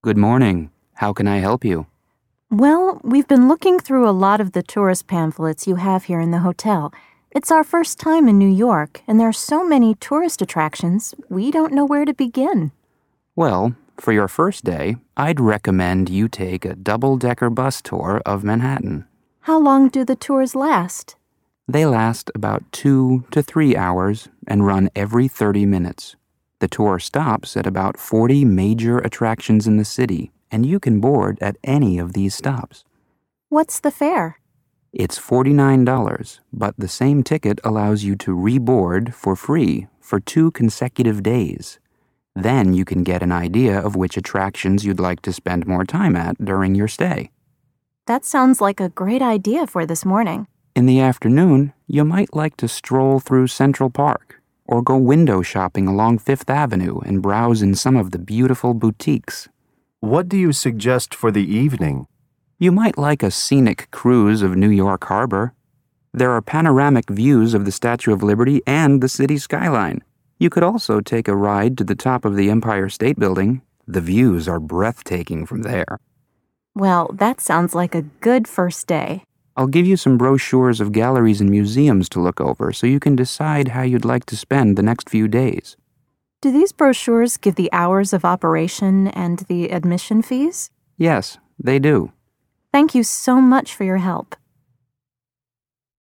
Good morning. How can I help you? Well, we've been looking through a lot of the tourist pamphlets you have here in the hotel. It's our first time in New York, and there are so many tourist attractions, we don't know where to begin. Well, for your first day, I'd recommend you take a double-decker bus tour of Manhattan. How long do the tours last? They last about 2 to 3 hours and run every 30 minutes. The tour stops at about 40 major attractions in the city, and you can board at any of these stops. What's the fare? It's $49, but the same ticket allows you to reboard for free for 2 consecutive days. Then you can get an idea of which attractions you'd like to spend more time at during your stay. That sounds like a great idea for this morning. In the afternoon, you might like to stroll through Central Park or go window shopping along Fifth Avenue and browse in some of the beautiful boutiques. What do you suggest for the evening? You might like a scenic cruise of New York Harbor. There are panoramic views of the Statue of Liberty and the city skyline. You could also take a ride to the top of the Empire State Building. The views are breathtaking from there. Well, that sounds like a good first day. I'll give you some brochures of galleries and museums to look over so you can decide how you'd like to spend the next few days. Do these brochures give the hours of operation and the admission fees? Yes, they do. Thank you so much for your help.